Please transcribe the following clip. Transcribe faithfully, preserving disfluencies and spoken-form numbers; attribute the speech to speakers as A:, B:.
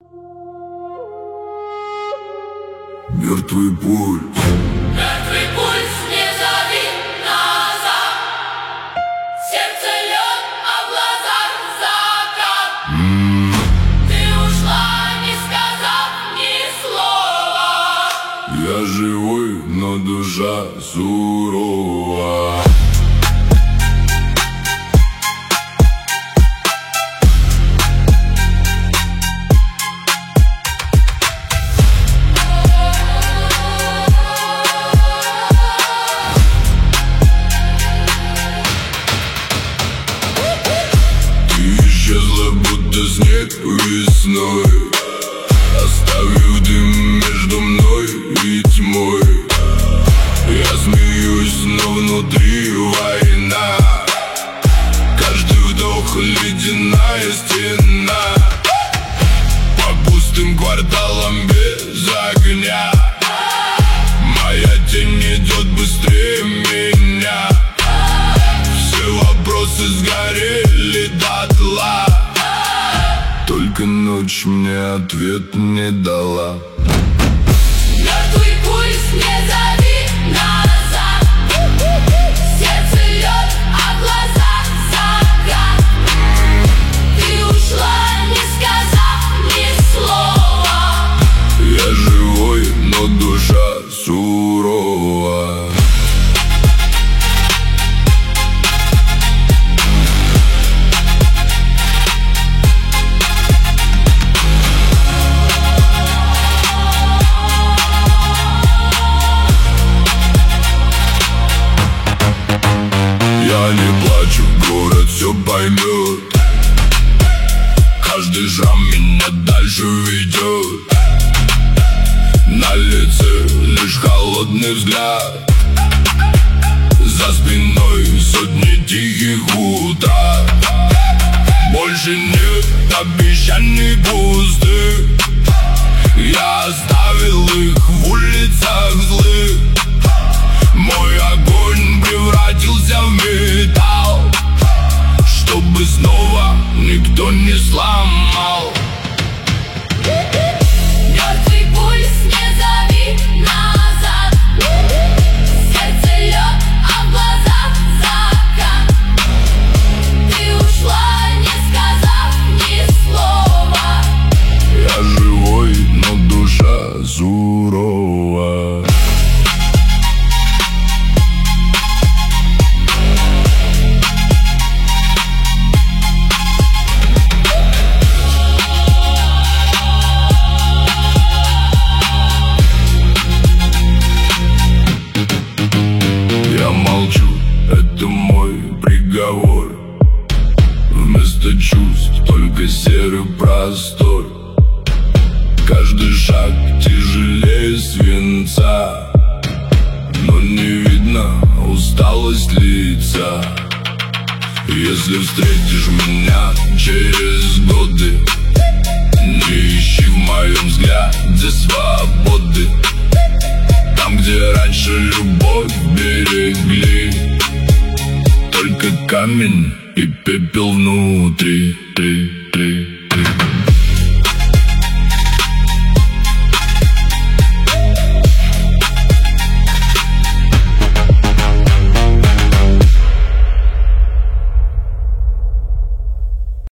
A: Мертвый пульс.
B: Мертвый пульс, не зови назад. Сердце лед, а в глазах закат. mm. Ты ушла, не сказав ни слова.
A: Я живой, но душа сурова. Исчезла, будто снег весной, оставив дым между мной и тьмой. Я смеюсь, но внутри война. Каждый вдох ледяная стена. По пустым кварталам без огня. Моя тень идет быстрее меня. Все вопросы сгорели дотла. Только ночь мне ответ не дала.
B: Мертвый пульс, не зови назад. Сердце лед, а в глазах закат. Ты ушла, не сказав ни слова.
A: Я живой, но душа сурова. Я не плачу, город все поймет. Каждый шаг меня дальше ведет. На лице лишь холодный взгляд. За спиной сотни тихих утра. Больше нет обещаний пустых. Я оставил их в улицах злых. Мой огонь превратился в металл, чтобы снова никто не сломал.
B: Мертвый пульс, не зови назад. Сердце лед, а в глазах закат. Ты ушла, не сказав ни слова.
A: Я живой, но душа сурова. Я молчу, это мой приговор. Вместо чувств только серый простор. Каждый шаг тяжелее свинца, но не видно усталость лица. Если встретишь меня через годы, не ищи в моем взгляде свободы. Там, где раньше любовь берегли, только камень и пепел внутри. Ты, ты.